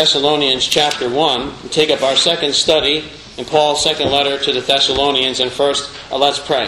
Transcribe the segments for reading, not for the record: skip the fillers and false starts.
Thessalonians chapter 1. We take up our second study in Paul's second letter to the Thessalonians. And first, let's pray.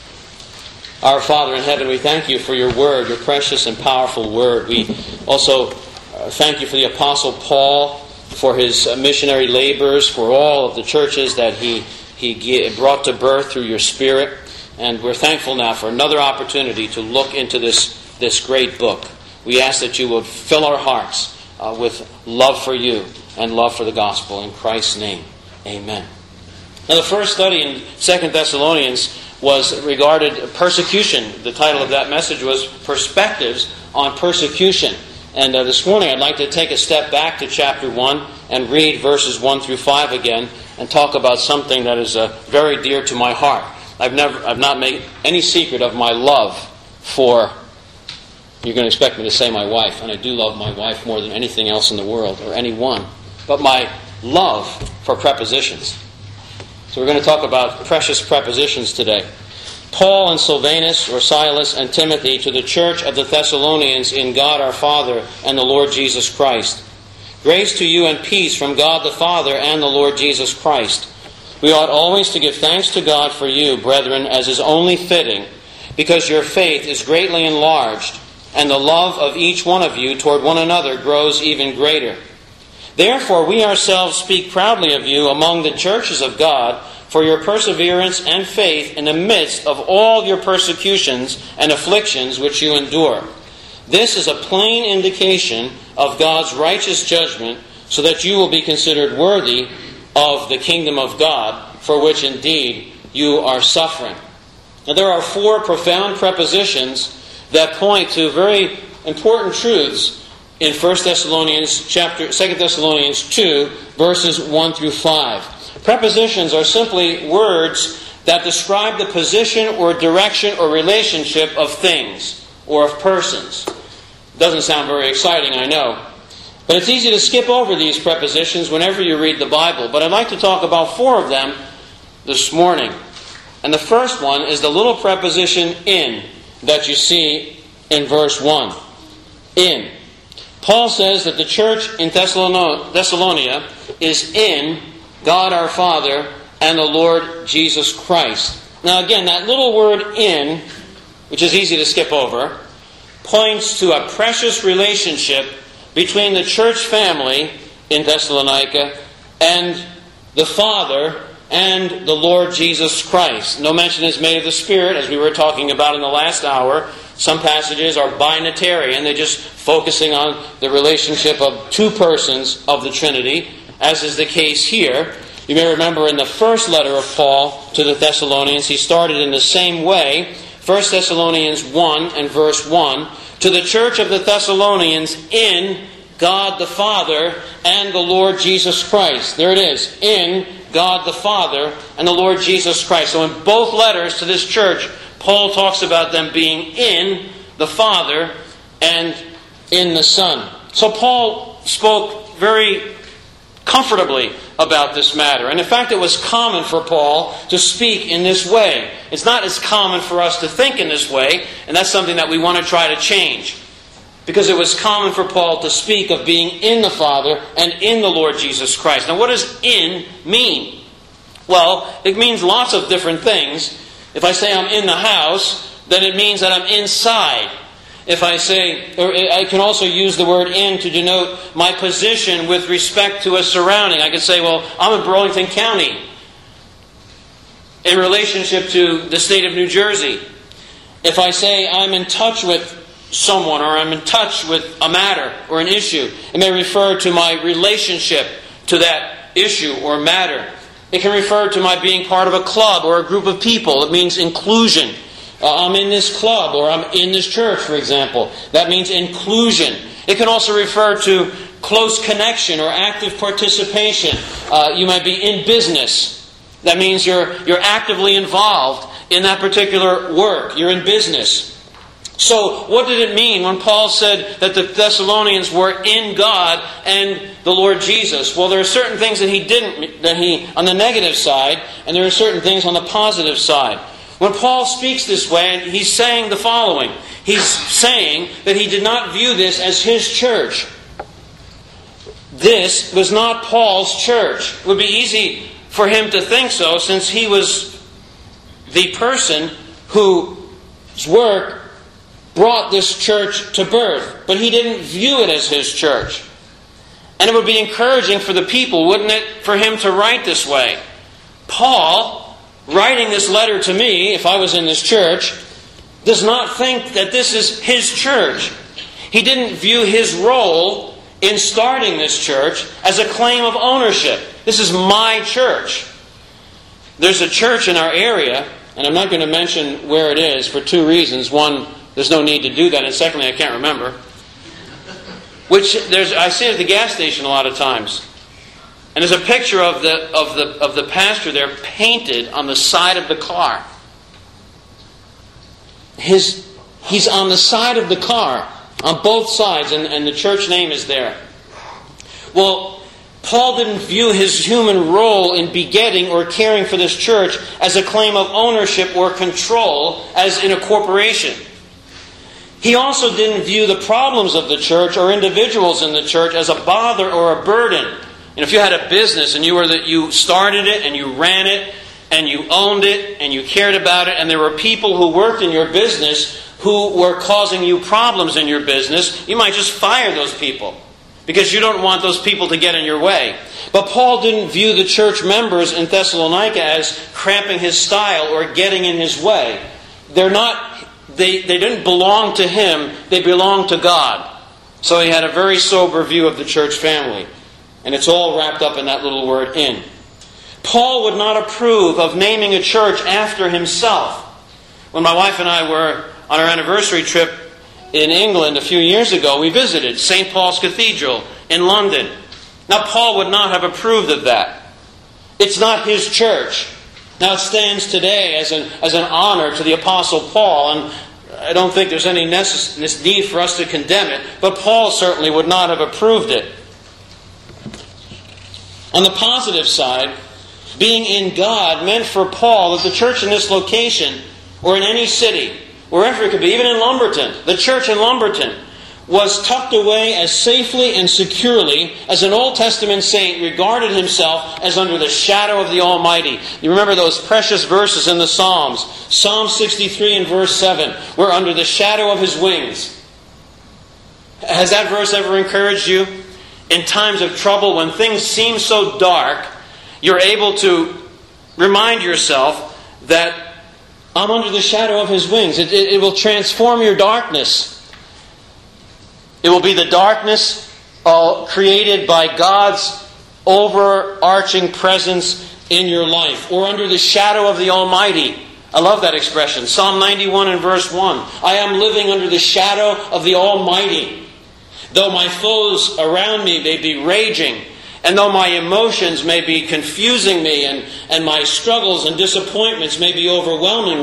Our Father in heaven, we thank you for your word, your precious and powerful word. We also thank you for the Apostle Paul, for his missionary labors, for all of the churches that he brought to birth through your Spirit. And we're thankful now for another opportunity to look into this great book. We ask that you would fill our hearts with love for you and love for the gospel. In Christ's name, amen. Now, the first study in 2 Thessalonians was regarded persecution. The title of that message was Perspectives on Persecution. And this morning I'd like to take a step back to chapter 1 and read verses 1 through 5 again and talk about something that is very dear to my heart. I've not made any secret of my love for, you're going to expect me to say my wife, and I do love my wife more than anything else in the world or anyone, but my love for prepositions. So we're going to talk about precious prepositions today. Paul and Silvanus, or Silas and Timothy, to the church of the Thessalonians in God our Father and the Lord Jesus Christ. Grace to you and peace from God the Father and the Lord Jesus Christ. We ought always to give thanks to God for you, brethren, as is only fitting, because your faith is greatly enlarged, and the love of each one of you toward one another grows even greater. Therefore, we ourselves speak proudly of you among the churches of God for your perseverance and faith in the midst of all your persecutions and afflictions which you endure. This is a plain indication of God's righteous judgment, so that you will be considered worthy of the kingdom of God, for which indeed you are suffering. Now, there are 4 profound prepositions that point to very important truths in 2 Thessalonians 2, verses 1 through 5. Prepositions are simply words that describe the position or direction or relationship of things or of persons. Doesn't sound very exciting, I know. But it's easy to skip over these prepositions whenever you read the Bible. But I'd like to talk about 4 of them this morning. And the first one is the little preposition in that you see in verse 1. In. Paul says that the church in Thessalonica is in God our Father and the Lord Jesus Christ. Now again, that little word in, which is easy to skip over, points to a precious relationship between the church family in Thessalonica and the Father and the Lord Jesus Christ. No mention is made of the Spirit, as we were talking about in the last hour. Some passages are binitarian. They're just focusing on the relationship of 2 persons of the Trinity, as is the case here. You may remember in the first letter of Paul to the Thessalonians, he started in the same way. 1 Thessalonians 1 and verse 1. To the church of the Thessalonians in God the Father and the Lord Jesus Christ. There it is. In God the Father and the Lord Jesus Christ. So in both letters to this church, Paul talks about them being in the Father and in the Son. So Paul spoke very comfortably about this matter. And in fact, it was common for Paul to speak in this way. It's not as common for us to think in this way, and that's something that we want to try to change. Because it was common for Paul to speak of being in the Father and in the Lord Jesus Christ. Now, what does in mean? Well, it means lots of different things. If I say I'm in the house, then it means that I'm inside. If I say, or I can also use the word in to denote my position with respect to a surrounding. I could say, well, I'm in Burlington County in relationship to the state of New Jersey. If I say I'm in touch with someone, or I'm in touch with a matter or an issue, it may refer to my relationship to that issue or matter. It can refer to my being part of a club or a group of people. It means inclusion. I'm in this club, or I'm in this church, for example. That means inclusion. It can also refer to close connection or active participation. You might be in business. That means you're actively involved in that particular work. You're in business. So, what did it mean when Paul said that the Thessalonians were in God and the Lord Jesus? Well, there are certain things that he on the negative side, and there are certain things on the positive side. When Paul speaks this way, he's saying the following. He's saying that he did not view this as his church. this was not Paul's church. It would be easy for him to think so, since he was the person whose work brought this church to birth. But he didn't view it as his church. And it would be encouraging for the people, wouldn't it, for him to write this way? Paul, writing this letter to me, if I was in this church, does not think that this is his church. He didn't view his role in starting this church as a claim of ownership. This is my church. There's a church in our area, and I'm not going to mention where it is for two reasons. One, there's no need to do that, and secondly, I can't remember. I see it at the gas station a lot of times. And there's a picture of the pastor there painted on the side of the car. He's on the side of the car, on both sides, and the church name is there. Well, Paul didn't view his human role in begetting or caring for this church as a claim of ownership or control, as in a corporation. He also didn't view the problems of the church or individuals in the church as a bother or a burden. And if you had a business and you started it and you ran it and you owned it and you cared about it, and there were people who worked in your business who were causing you problems in your business, you might just fire those people because you don't want those people to get in your way. But Paul didn't view the church members in Thessalonica as cramping his style or getting in his way. They didn't belong to him, they belonged to God. So he had a very sober view of the church family. And it's all wrapped up in that little word, in. Paul would not approve of naming a church after himself. When my wife and I were on our anniversary trip in England a few years ago, we visited St. Paul's Cathedral in London. Now, Paul would not have approved of that. It's not his church. Now, it stands today as an honor to the Apostle Paul, and I don't think there's any need for us to condemn it, but Paul certainly would not have approved it. On the positive side, being in God meant for Paul that the church in this location, or in any city, wherever it could be, even in Lumberton, the church in Lumberton, was tucked away as safely and securely as an Old Testament saint regarded himself as under the shadow of the Almighty. You remember those precious verses in the Psalms. Psalm 63 and verse 7. We're under the shadow of His wings. Has that verse ever encouraged you? In times of trouble, when things seem so dark, you're able to remind yourself that I'm under the shadow of His wings. It will transform your darkness. It will be the darkness created by God's overarching presence in your life. Or under the shadow of the Almighty. I love that expression. Psalm 91 and verse 1. I am living under the shadow of the Almighty. Though my foes around me may be raging, and though my emotions may be confusing me, and my struggles and disappointments may be overwhelming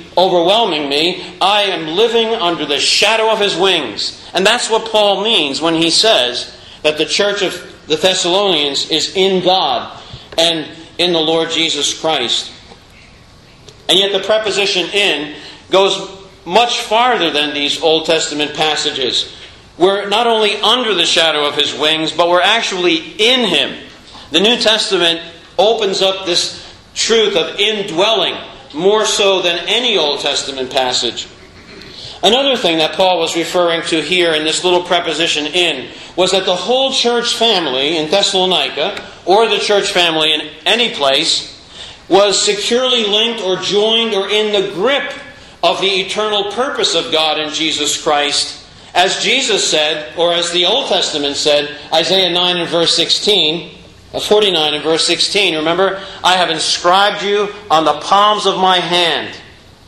me, I am living under the shadow of His wings. And that's what Paul means when he says that the church of the Thessalonians is in God and in the Lord Jesus Christ. And yet the preposition in goes much farther than these Old Testament passages. We're not only under the shadow of His wings, but we're actually in Him. The New Testament opens up this truth of indwelling more so than any Old Testament passage. Another thing that Paul was referring to here in this little preposition in was that the whole church family in Thessalonica, or the church family in any place, was securely linked or joined or in the grip of the eternal purpose of God in Jesus Christ. As Jesus said, or as the Old Testament said, Isaiah 9 and verse 16, 49 and verse 16, remember, I have inscribed you on the palms of my hand.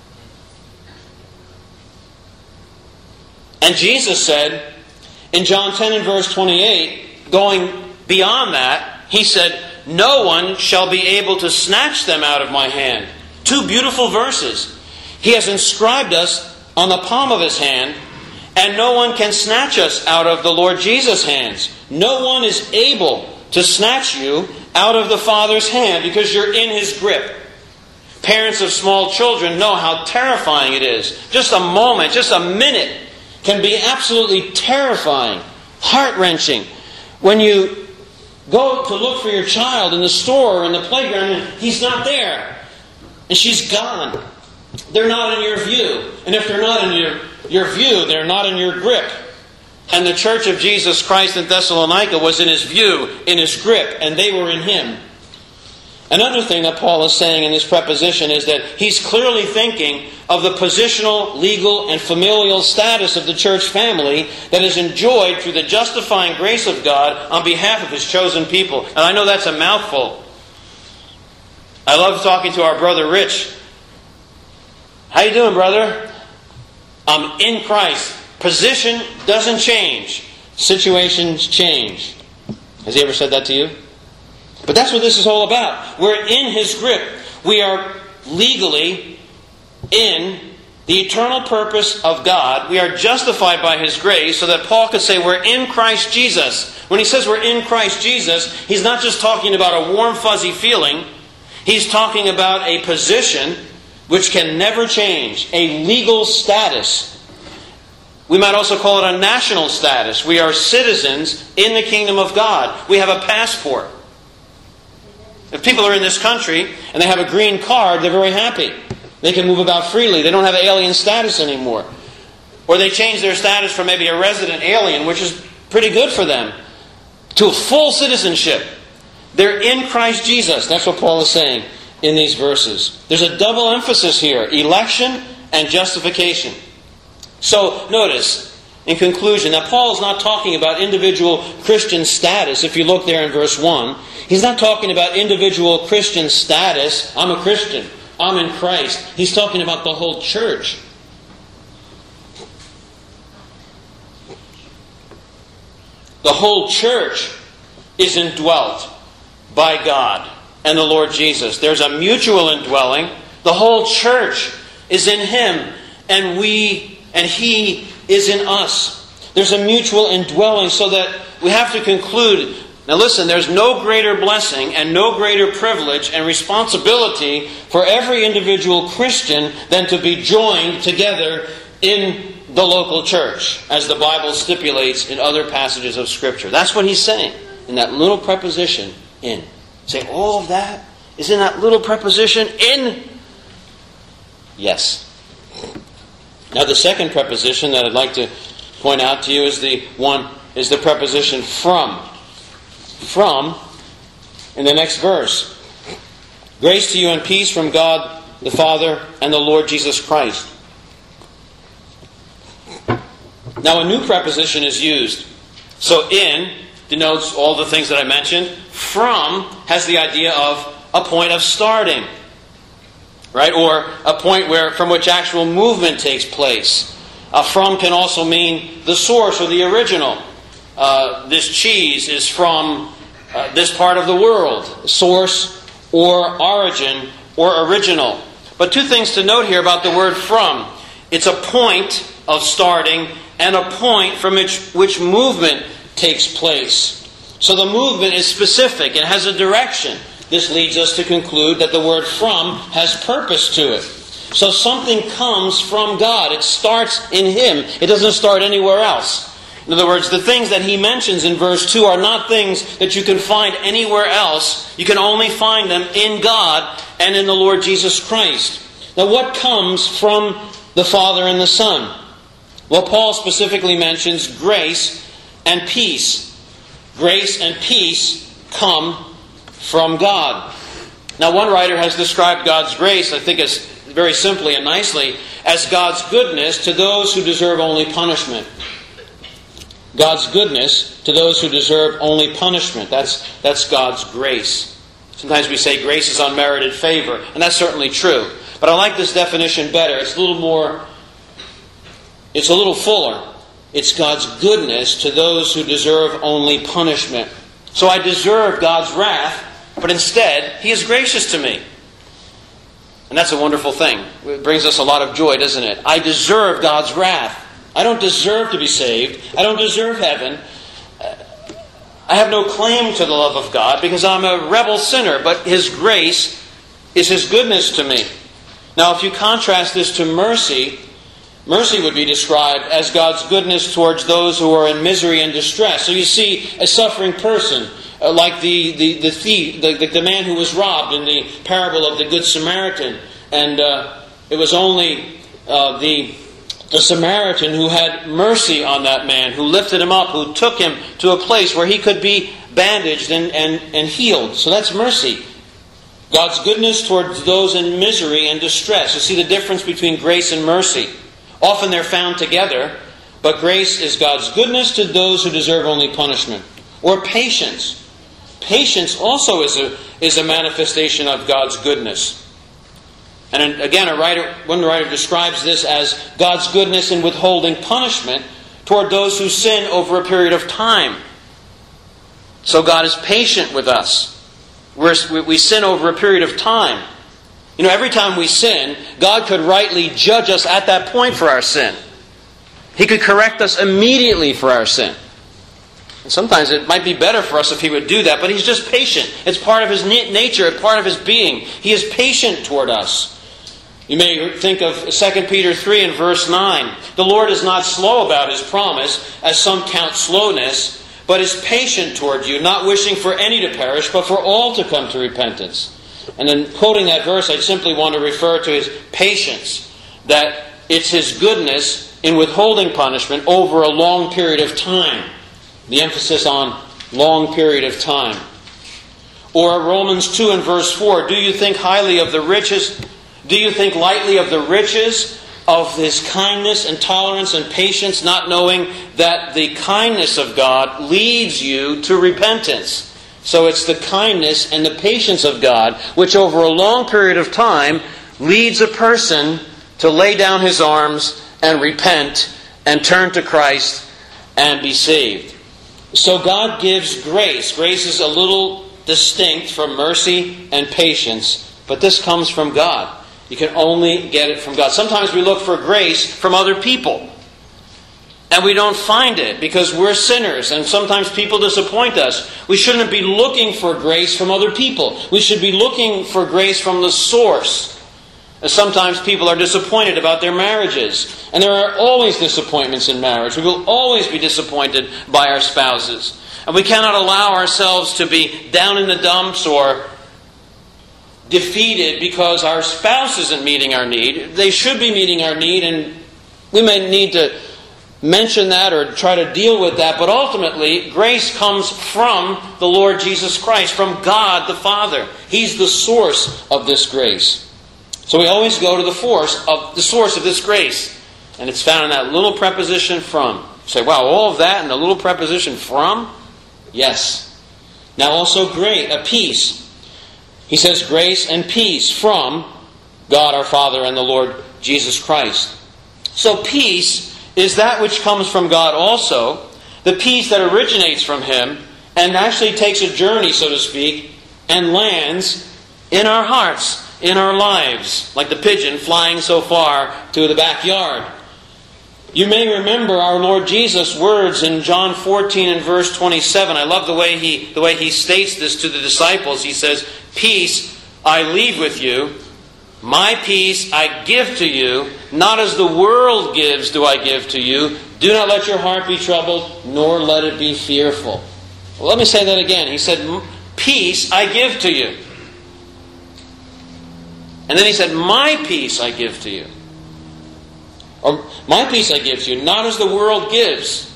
And Jesus said, in John 10 and verse 28, going beyond that, He said, no one shall be able to snatch them out of my hand. Two beautiful verses. He has inscribed us on the palm of His hand, and no one can snatch us out of the Lord Jesus' hands. No one is able to snatch you out of the Father's hand because you're in His grip. Parents of small children know how terrifying it is. Just a moment, just a minute can be absolutely terrifying, heart-wrenching. When you go to look for your child in the store or in the playground, and he's not there. And she's gone. They're not in your view. And if they're not in your view, they're not in your grip. And the church of Jesus Christ in Thessalonica was in his view, in his grip, and they were in him. Another thing that Paul is saying in this preposition is that he's clearly thinking of the positional, legal, and familial status of the church family that is enjoyed through the justifying grace of God on behalf of his chosen people. And I know that's a mouthful. I love talking to our brother Rich. How you doing, brother? I'm in Christ. Position doesn't change. Situations change. Has he ever said that to you? But that's what this is all about. We're in his grip. We are legally in the eternal purpose of God. We are justified by his grace so that Paul could say we're in Christ Jesus. When he says we're in Christ Jesus, he's not just talking about a warm, fuzzy feeling. He's talking about a position which can never change, a legal status. We might also call it a national status. We are citizens in the kingdom of God. We have a passport. If people are in this country and they have a green card, they're very happy. They can move about freely. They don't have alien status anymore. Or they change their status from maybe a resident alien, which is pretty good for them, to a full citizenship. They're in Christ Jesus. That's what Paul is saying in these verses. There's a double emphasis here, election and justification. So notice, in conclusion, that Paul is not talking about individual Christian status. If you look there in verse 1, he's not talking about individual Christian status. I'm a Christian. I'm in Christ. He's talking about the whole church. The whole church is indwelt by God and the Lord Jesus. There's a mutual indwelling. The whole church is in him, and he is in us. There's a mutual indwelling, so that we have to conclude. Now listen, there's no greater blessing and no greater privilege and responsibility for every individual Christian than to be joined together in the local church, as the Bible stipulates in other passages of Scripture. That's what he's saying in that little preposition, in. Say, all of that is in that little preposition, in? Yes. Now the second preposition that I'd like to point out to you is the preposition from. From, in the next verse. Grace to you and peace from God the Father and the Lord Jesus Christ. Now a new preposition is used. So in denotes all the things that I mentioned. From has the idea of a point of starting. Right? Or a point from which actual movement takes place. From can also mean the source or the original. This cheese is from this part of the world. Source or origin or original. But two things to note here about the word from. It's a point of starting and a point from which movement takes place. So the movement is specific. It has a direction. This leads us to conclude that the word from has purpose to it. So something comes from God. It starts in him. It doesn't start anywhere else. In other words, the things that he mentions in verse 2 are not things that you can find anywhere else. You can only find them in God and in the Lord Jesus Christ. Now what comes from the Father and the Son? Well, Paul specifically mentions grace and peace. Grace and peace come from God. Now one writer has described God's grace, I think it's very simply and nicely, as God's goodness to those who deserve only punishment. God's goodness to those who deserve only punishment. That's God's grace. Sometimes we say grace is unmerited favor, and that's certainly true. But I like this definition better. It's a little fuller. It's God's goodness to those who deserve only punishment. So I deserve God's wrath, but instead, he is gracious to me. And that's a wonderful thing. It brings us a lot of joy, doesn't it? I deserve God's wrath. I don't deserve to be saved. I don't deserve heaven. I have no claim to the love of God because I'm a rebel sinner, but his grace is his goodness to me. Now, if you contrast this to mercy, mercy would be described as God's goodness towards those who are in misery and distress. So you see a suffering person, like the thief, the man who was robbed in the parable of the Good Samaritan. And it was only the Samaritan who had mercy on that man, who lifted him up, who took him to a place where he could be bandaged and healed. So that's mercy. God's goodness towards those in misery and distress. You see the difference between grace and mercy. Often they're found together, but grace is God's goodness to those who deserve only punishment. Or patience. Patience also is a manifestation of God's goodness. And again, one writer describes this as God's goodness in withholding punishment toward those who sin over a period of time. So God is patient with us. We sin over a period of time. Every time we sin, God could rightly judge us at that point for our sin. He could correct us immediately for our sin. And sometimes it might be better for us if He would do that, but He's just patient. It's part of His nature, part of His being. He is patient toward us. You may think of 2 Peter 3 and verse 9. The Lord is not slow about His promise, as some count slowness, but is patient toward you, not wishing for any to perish, but for all to come to repentance. And then quoting that verse, I simply want to refer to His patience, that it's His goodness in withholding punishment over a long period of time. The emphasis on long period of time. Or Romans 2 and verse 4, do you think highly of the riches? Do you think lightly of the riches of His kindness and tolerance and patience, not knowing that the kindness of God leads you to repentance? So it's the kindness and the patience of God which over a long period of time leads a person to lay down his arms and repent and turn to Christ and be saved. So God gives grace. Grace is a little distinct from mercy and patience, but this comes from God. You can only get it from God. Sometimes we look for grace from other people, and we don't find it because we're sinners, and sometimes people disappoint us. We shouldn't be looking for grace from other people. We should be looking for grace from the source. And sometimes people are disappointed about their marriages, and there are always disappointments in marriage. We will always be disappointed by our spouses. And we cannot allow ourselves to be down in the dumps or defeated because our spouse isn't meeting our need. They should be meeting our need, and we may need to mention that or try to deal with that, but ultimately grace comes from the Lord Jesus Christ, from God the Father. He's the source of this grace. So we always go to the source of this grace, and it's found in that little preposition from. You say, wow, all of that in the little preposition from? Yes. Now also peace. He says grace and peace from God our Father and the Lord Jesus Christ. So peace is that which comes from God also, the peace that originates from Him and actually takes a journey, so to speak, and lands in our hearts, in our lives, like the pigeon flying so far to the backyard. You may remember our Lord Jesus' words in John 14 and verse 27. I love the way he states this to the disciples. He says, "Peace I leave with you, my peace I give to you, not as the world gives do I give to you. Do not let your heart be troubled, nor let it be fearful." Well, let me say that again. He said, "Peace I give to you." And then He said, "My peace I give to you." Or, "My peace I give to you, not as the world gives,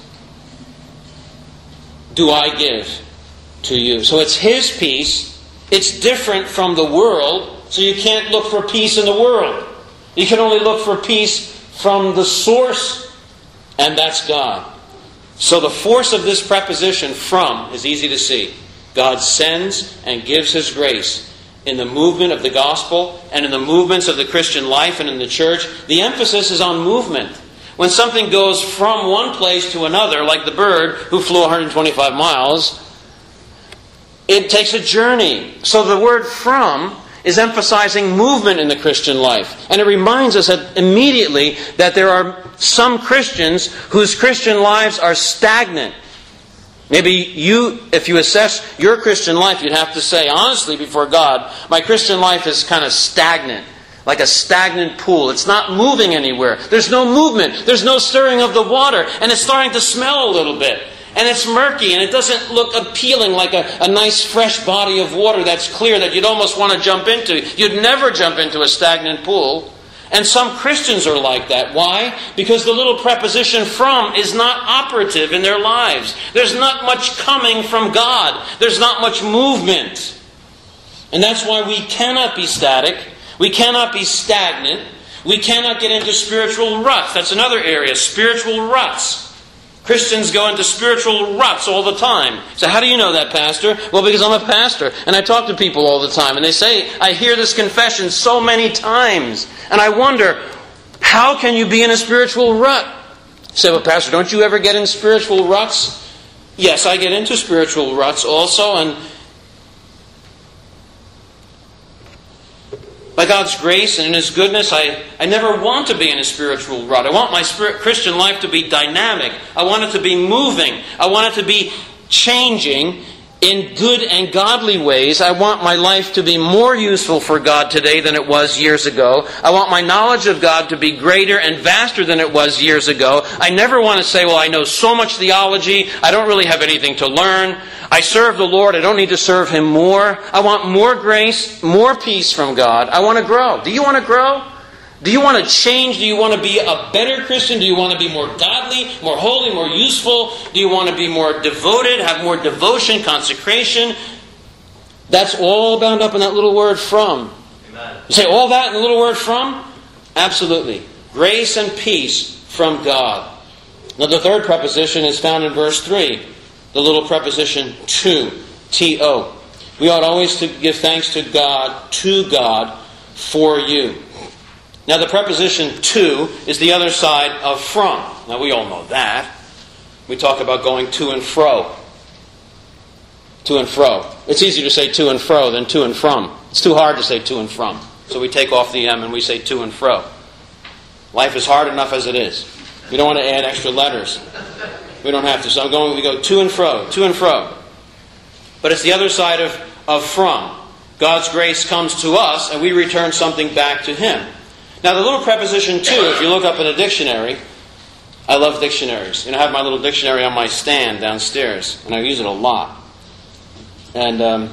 do I give to you." So it's His peace. It's different from the world, so you can't look for peace in the world. You can only look for peace from the source, and that's God. So the force of this preposition, from, is easy to see. God sends and gives His grace. In the movement of the gospel and in the movements of the Christian life and in the church, the emphasis is on movement. When something goes from one place to another, like the bird who flew 125 miles, it takes a journey. So the word "from" is emphasizing movement in the Christian life. And it reminds us immediately that there are some Christians whose Christian lives are stagnant. Maybe if you assess your Christian life, you'd have to say, honestly, before God, my Christian life is kind of stagnant, like a stagnant pool. It's not moving anywhere. There's no movement. There's no stirring of the water. And it's starting to smell a little bit. and it's murky, and it doesn't look appealing like a nice fresh body of water that's clear that you'd almost want to jump into. You'd never jump into a stagnant pool. And some Christians are like that. Why? Because the little preposition from is not operative in their lives. There's not much coming from God. There's not much movement. And that's why we cannot be static. We cannot be stagnant. We cannot get into spiritual ruts. That's another area, spiritual ruts. Christians go into spiritual ruts all the time. So how do you know that, Pastor? Well, because I'm a pastor, and I talk to people all the time, and they say, I hear this confession so many times, and I wonder, how can you be in a spiritual rut? You say, well, Pastor, don't you ever get in spiritual ruts? Yes, I get into spiritual ruts also, and by God's grace and in His goodness, I never want to be in a spiritual rut. I want my Christian life to be dynamic. I want it to be moving. I want it to be changing in good and godly ways. I want my life to be more useful for God today than it was years ago. I want my knowledge of God to be greater and vaster than it was years ago. I never want to say, well, I know so much theology, I don't really have anything to learn. I serve the Lord, I don't need to serve Him more. I want more grace, more peace from God. I want to grow. Do you want to grow? Do you want to change? Do you want to be a better Christian? Do you want to be more godly, more holy, more useful? Do you want to be more devoted, have more devotion, consecration? That's all bound up in that little word from. Amen. You say, all that in the little word from? Absolutely. Grace and peace from God. Now the third preposition is found in verse 3. The little preposition to. T-O. We ought always to give thanks to God for you. Now the preposition to is the other side of from. Now we all know that. We talk about going to and fro. To and fro. It's easier to say to and fro than to and from. It's too hard to say to and from. So we take off the M and we say to and fro. Life is hard enough as it is. We don't want to add extra letters. We don't have to. So we go to and fro, to and fro. But it's the other side of from. God's grace comes to us and we return something back to Him. Now the little preposition to, if you look up in a dictionary, I love dictionaries. I have my little dictionary on my stand downstairs, and I use it a lot. And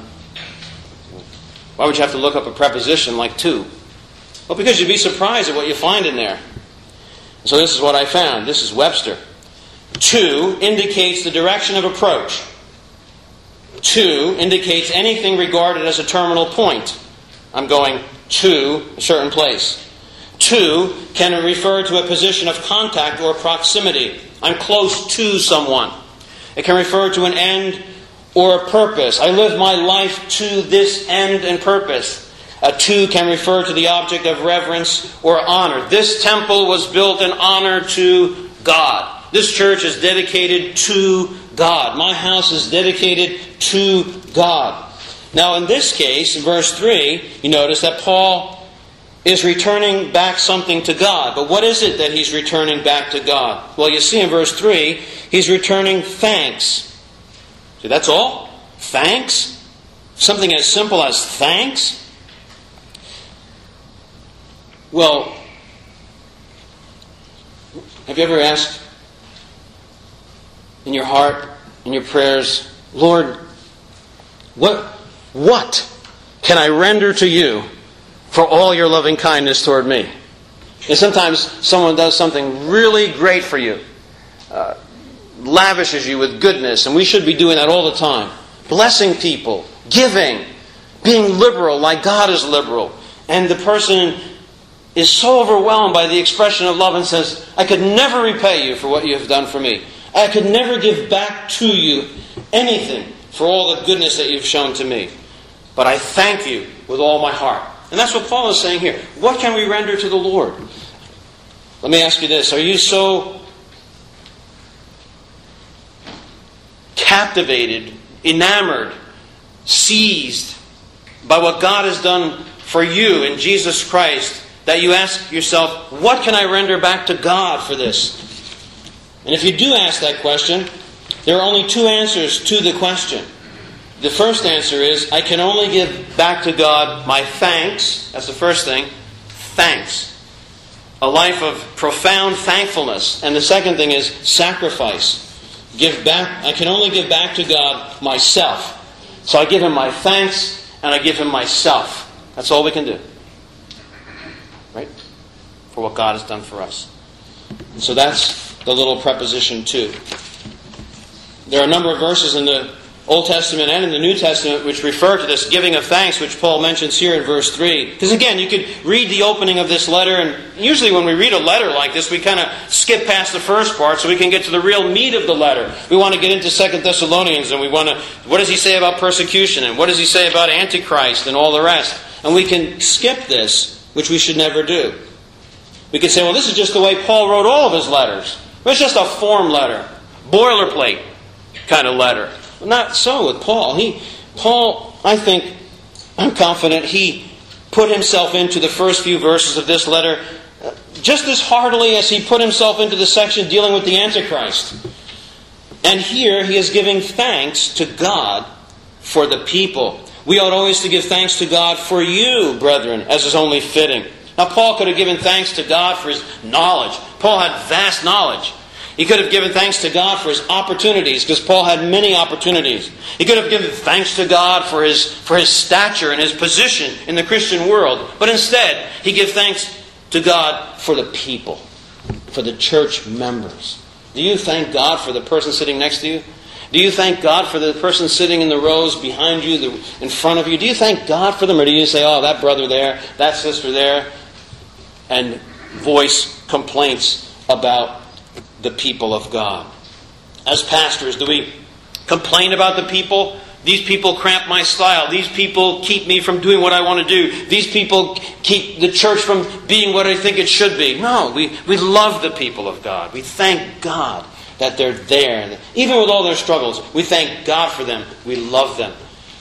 why would you have to look up a preposition like to? Well, because you'd be surprised at what you find in there. So this is what I found. This is Webster. To indicates the direction of approach. To indicates anything regarded as a terminal point. I'm going to a certain place. To can refer to a position of contact or proximity. I'm close to someone. It can refer to an end or a purpose. I live my life to this end and purpose. To can refer to the object of reverence or honor. This temple was built in honor to God. This church is dedicated to God. My house is dedicated to God. Now in this case, in verse 3, you notice that Paul is returning back something to God. But what is it that he's returning back to God? Well, you see in verse 3, he's returning thanks. See, that's all? Thanks? Something as simple as thanks? Well, have you ever asked in your heart, in your prayers, Lord, what can I render to you for all your loving kindness toward me? And sometimes someone does something really great for you, lavishes you with goodness, and we should be doing that all the time. Blessing people, giving, being liberal like God is liberal. And the person is so overwhelmed by the expression of love and says, I could never repay you for what you have done for me. I could never give back to you anything for all the goodness that you've shown to me. But I thank you with all my heart. And that's what Paul is saying here. What can we render to the Lord? Let me ask you this. Are you so captivated, enamored, seized by what God has done for you in Jesus Christ that you ask yourself, what can I render back to God for this? And if you do ask that question, there are only two answers to the question. The first answer is, I can only give back to God my thanks. That's the first thing. Thanks. A life of profound thankfulness. And the second thing is sacrifice. I can only give back to God myself. So I give Him my thanks and I give Him myself. That's all we can do. Right? For what God has done for us. And so that's the little preposition to. There are a number of verses in the Old Testament and in the New Testament which refer to this giving of thanks, which Paul mentions here in verse 3. Because again, you could read the opening of this letter, and usually when we read a letter like this, we kind of skip past the first part so we can get to the real meat of the letter. We want to get into 2 Thessalonians, and we want to, what does he say about persecution, and what does he say about Antichrist, and all the rest. And we can skip this, which we should never do. We could say, well, this is just the way Paul wrote all of his letters. It's just a form letter, boilerplate kind of letter. Not so with Paul. Paul, I'm confident, he put himself into the first few verses of this letter just as heartily as he put himself into the section dealing with the Antichrist. And here he is giving thanks to God for the people. We ought always to give thanks to God for you, brethren, as is only fitting. Now, Paul could have given thanks to God for his knowledge. Paul had vast knowledge. He could have given thanks to God for his opportunities, because Paul had many opportunities. He could have given thanks to God for his stature and his position in the Christian world. But instead, he gives thanks to God for the people, for the church members. Do you thank God for the person sitting next to you? Do you thank God for the person sitting in the rows behind you, in front of you? Do you thank God for them? Or do you say, oh, that brother there, that sister there, and voice complaints about the people of God? As pastors, do we complain about the people? These people cramp my style. These people keep me from doing what I want to do. These people keep the church from being what I think it should be. No, we love the people of God. We thank God that they're there. Even with all their struggles, we thank God for them. We love them.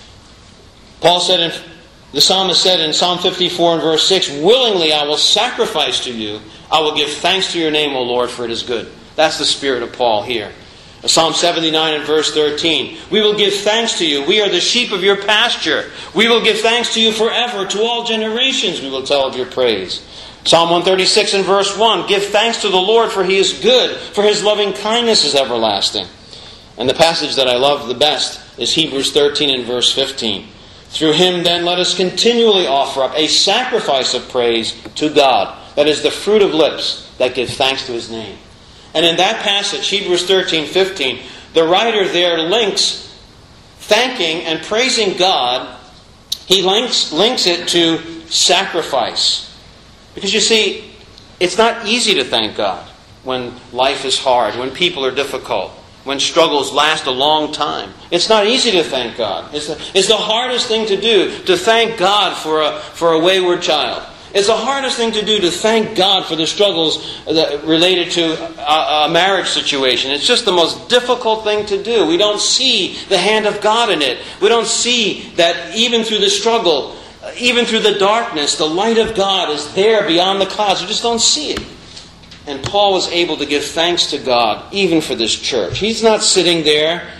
The psalmist said in Psalm 54 and verse 6, willingly I will sacrifice to you. I will give thanks to your name, O Lord, for it is good. That's the spirit of Paul here. Psalm 79 and verse 13. We will give thanks to you. We are the sheep of your pasture. We will give thanks to you forever. To all generations we will tell of your praise. Psalm 136 and verse 1. Give thanks to the Lord, for He is good, for His loving kindness is everlasting. And the passage that I love the best is Hebrews 13 and verse 15. Through Him then let us continually offer up a sacrifice of praise to God. That is the fruit of lips that give thanks to His name. And in that passage, Hebrews 13:15, the writer there links thanking and praising God, he links it to sacrifice. Because you see, it's not easy to thank God when life is hard, when people are difficult, when struggles last a long time. It's not easy to thank God. It's the hardest thing to do, to thank God for a wayward child. It's the hardest thing to do, to thank God for the struggles related to a marriage situation. It's just the most difficult thing to do. We don't see the hand of God in it. We don't see that even through the struggle, even through the darkness, the light of God is there beyond the clouds. We just don't see it. And Paul was able to give thanks to God even for this church. He's not sitting there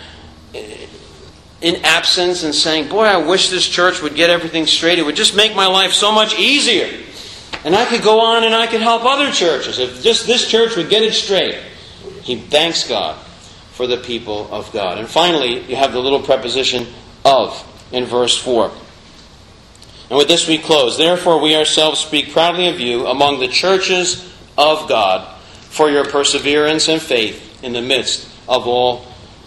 in absence and saying, boy, I wish this church would get everything straight. It would just make my life so much easier. And I could go on and I could help other churches. If just this church would get it straight. He thanks God for the people of God. And finally, you have the little preposition of in verse 4. And with this we close. Therefore we ourselves speak proudly of you among the churches of God for your perseverance and faith in the midst of all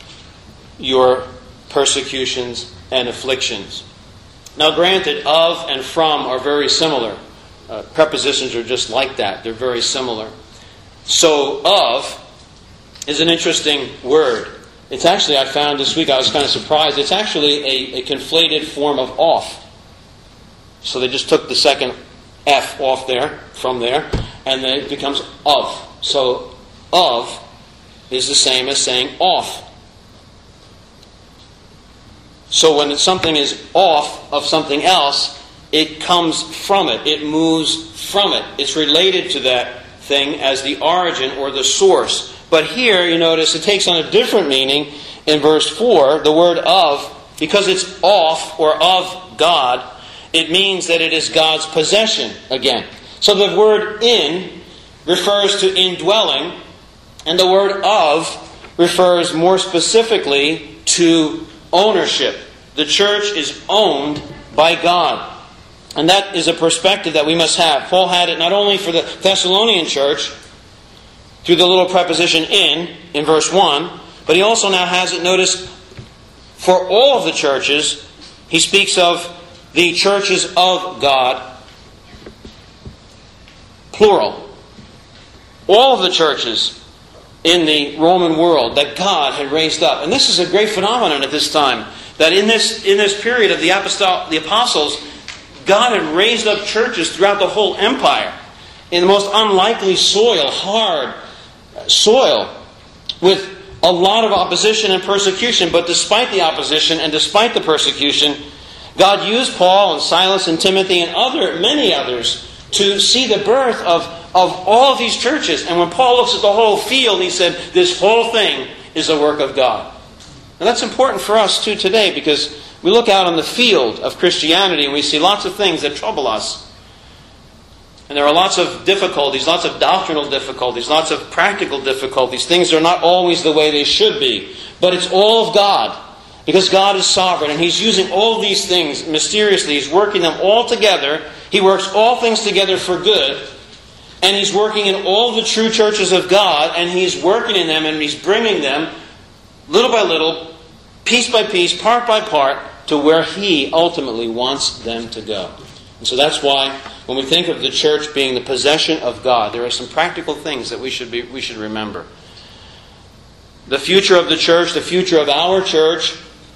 your persecutions and afflictions. Now granted, of and from are very similar. Prepositions are just like that. They're very similar. So, of is an interesting word. It's actually, I found this week, I was kind of surprised, it's actually a conflated form of off. So they just took the second F off there, from there, and then it becomes of. So, of is the same as saying off. So when something is off of something else, it comes from it. It moves from it. It's related to that thing as the origin or the source. But here, you notice, it takes on a different meaning in verse 4. The word of, because it's off or of God, it means that it is God's possession again. So the word in refers to indwelling, and the word of refers more specifically to ownership. The church is owned by God. And that is a perspective that we must have. Paul had it not only for the Thessalonian church, through the little preposition in verse 1, but he also now has it, notice, for all of the churches. He speaks of the churches of God, plural. All of the churches in the Roman world that God had raised up. And this is a great phenomenon at this time, that in this period of the apostles, God had raised up churches throughout the whole empire in the most unlikely soil, hard soil, with a lot of opposition and persecution. But despite the opposition and despite the persecution, God used Paul and Silas and Timothy and many others to see the birth of all of these churches. And when Paul looks at the whole field, he said, this whole thing is a work of God. And that's important for us too today, because we look out on the field of Christianity and we see lots of things that trouble us. And there are lots of difficulties, lots of doctrinal difficulties, lots of practical difficulties. Things are not always the way they should be. But it's all of God, because God is sovereign and He's using all these things mysteriously. He's working them all together. He works all things together for good. And He's working in all the true churches of God, and He's working in them and He's bringing them little by little, piece by piece, part by part, to where He ultimately wants them to go. And so that's why when we think of the church being the possession of God, there are some practical things that we should remember. The future of the church, the future of our church,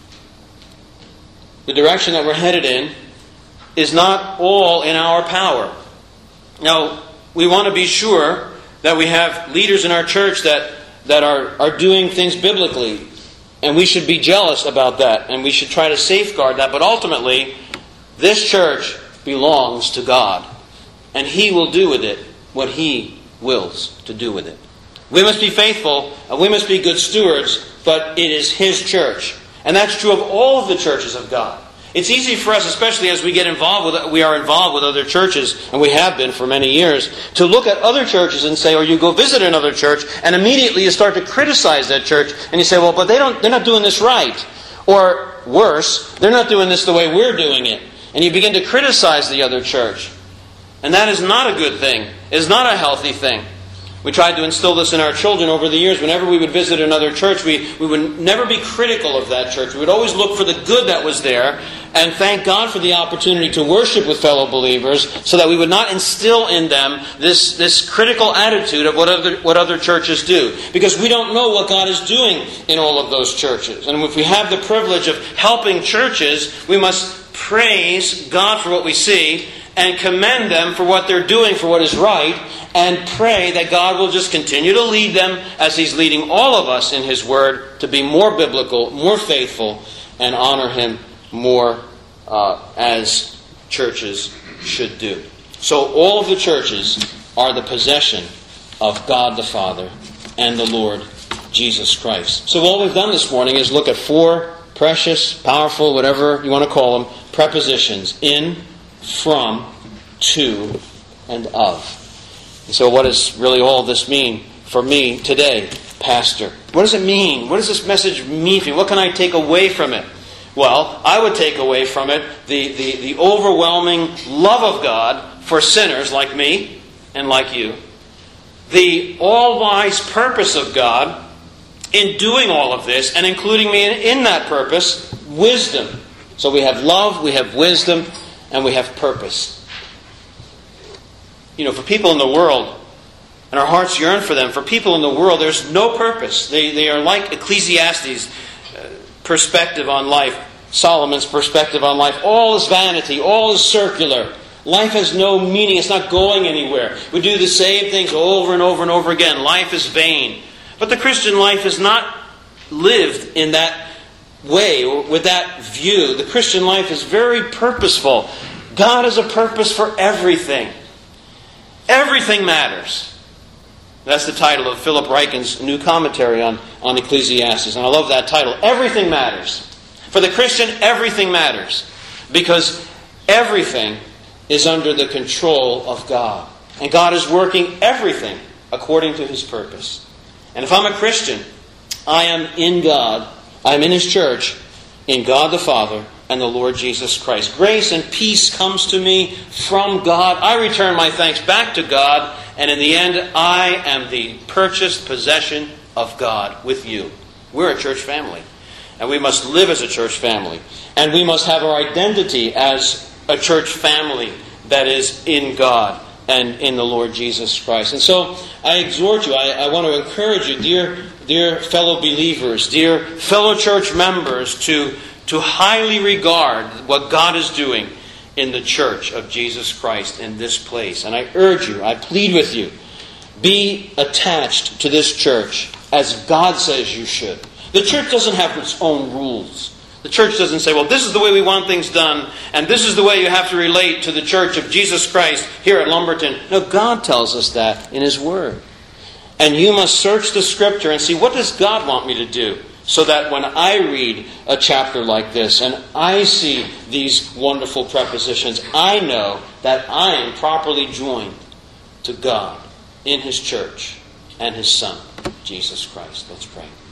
the direction that we're headed in, is not all in our power. Now, we want to be sure that we have leaders in our church that are doing things biblically. And we should be jealous about that. And we should try to safeguard that. But ultimately, this church belongs to God. And He will do with it what He wills to do with it. We must be faithful. We must be good stewards. But it is His church. And that's true of all of the churches of God. It's easy for us, especially as we are involved with other churches, and we have been for many years, to look at other churches and say, or you go visit another church, and immediately you start to criticize that church, and you say, well, but they're not doing this right. Or worse, they're not doing this the way we're doing it. And you begin to criticize the other church. And that is not a good thing. It is not a healthy thing. We tried to instill this in our children over the years. Whenever we would visit another church, we would never be critical of that church. We would always look for the good that was there and thank God for the opportunity to worship with fellow believers, so that we would not instill in them this critical attitude of what other churches do. Because we don't know what God is doing in all of those churches. And if we have the privilege of helping churches, we must praise God for what we see and commend them for what they're doing, for what is right, and pray that God will just continue to lead them as He's leading all of us in His Word to be more biblical, more faithful, and honor Him more as churches should do. So all of the churches are the possession of God the Father and the Lord Jesus Christ. So all we've done this morning is look at 4 precious, powerful, whatever you want to call them, prepositions: in, from, to, and of. And so what does really all of this mean for me today, Pastor? What does it mean? What does this message mean for me? What can I take away from it? Well, I would take away from it the overwhelming love of God for sinners like me and like you. The all-wise purpose of God in doing all of this and including me in that purpose, wisdom. So we have love, we have wisdom, and we have purpose. You know, for people in the world, and our hearts yearn for them, for people in the world, there's no purpose. They are like Ecclesiastes' perspective on life, Solomon's perspective on life. All is vanity, all is circular. Life has no meaning, it's not going anywhere. We do the same things over and over and over again. Life is vain. But the Christian life is not lived in that way, or with that view. The Christian life is very purposeful. God has a purpose for everything. Everything matters. That's the title of Philip Ryken's new commentary on Ecclesiastes. And I love that title. Everything matters. For the Christian, everything matters. Because everything is under the control of God. And God is working everything according to His purpose. And if I'm a Christian, I am in God. I am in His church, in God the Father and the Lord Jesus Christ. Grace and peace comes to me from God. I return my thanks back to God. And in the end, I am the purchased possession of God with you. We're a church family. And we must live as a church family. And we must have our identity as a church family that is in God and in the Lord Jesus Christ. And so I exhort you, I want to encourage you, dear fellow believers, dear fellow church members, to highly regard what God is doing in the church of Jesus Christ in this place. And I urge you, I plead with you, be attached to this church as God says you should. The church doesn't have its own rules. The church doesn't say, well, this is the way we want things done, and this is the way you have to relate to the church of Jesus Christ here at Lumberton. No, God tells us that in His Word. And you must search the Scripture and see, what does God want me to do? So that when I read a chapter like this and I see these wonderful prepositions, I know that I am properly joined to God in His church and His Son, Jesus Christ. Let's pray.